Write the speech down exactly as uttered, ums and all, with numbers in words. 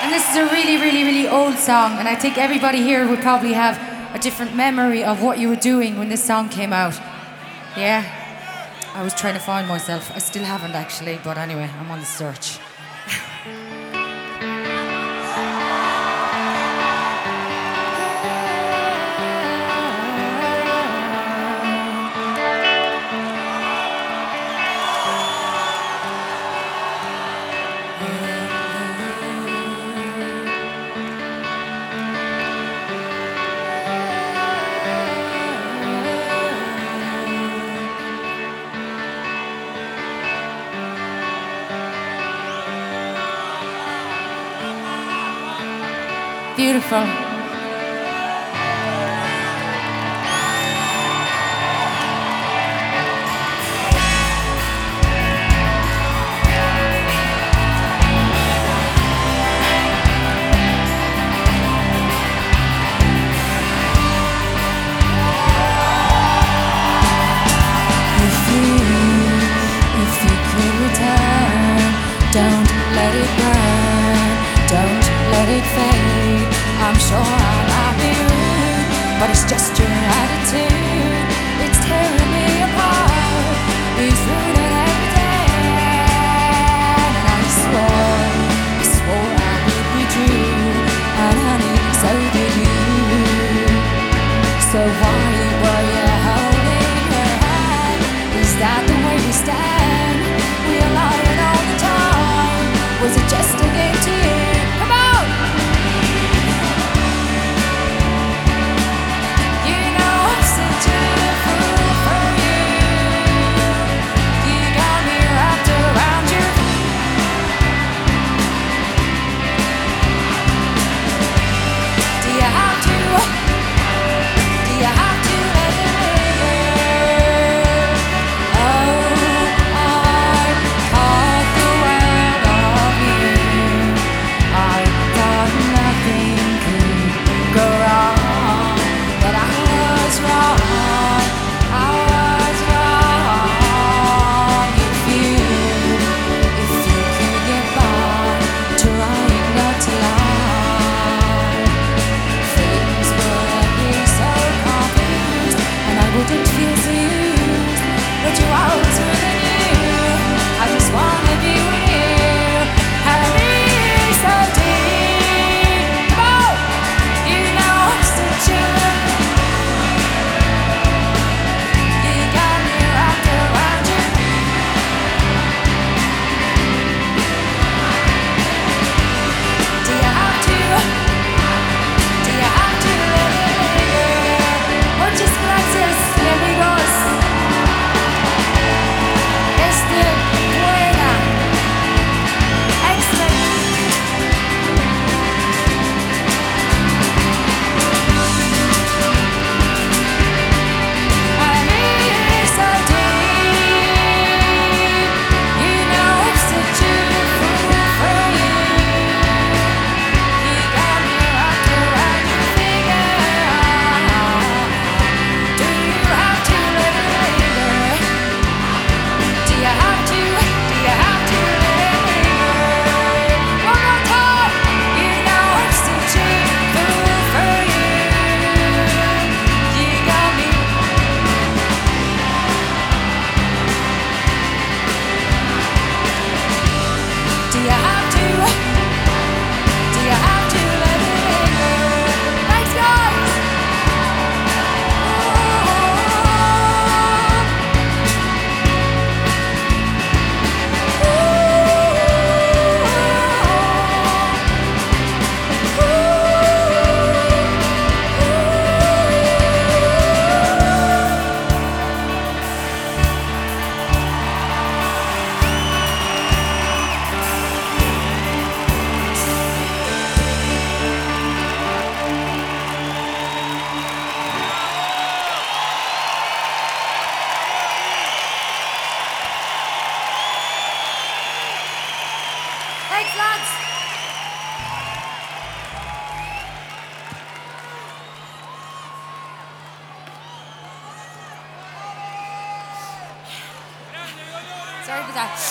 And this is a really, really, really old song, and I think everybody here would probably have a different memory of what you were doing when this song came out. Yeah? I was trying to find myself. I still haven't actually, but anyway, I'm on the search. Beautiful. Don't let it burn, don't let it fade. I'm sure I might be rude, but it's just your attitude. It's tearing me apart. It's ruining everything. And I swore, I swore I would be true. And honey, so did you. So why were you holding her hand? Is that the way we stand? We are lying all the time. Was it just a game to you? Come on! You know I'm such a fool for you. You got me wrapped around your Do you have to? Do you have to let it linger? Oh, I caught the world of you. I thought nothing could go wrong, but I was wrong. I was wrong. If you, if you could get by trying not to lie, things would be so confused, and I wouldn't feel so used. But you always were than you. I just wanna be with you. And me so deep. Come on! You know I'm such a You got me wrapped around you. Do you have to? Do you have to let it linger? Muchas gracias, mi amigos. Este buena. Excellent. I need it so deep. You know I'm such a fool for you. You got me wrapped around your finger. Do you have to let it linger? Do you have to? Do you have to let it linger? One more time. You know I'm such a fool for you. You got me. Do you have to? Do you have to let it linger? Thanks, guys. Thanks, lads. Sorry for that.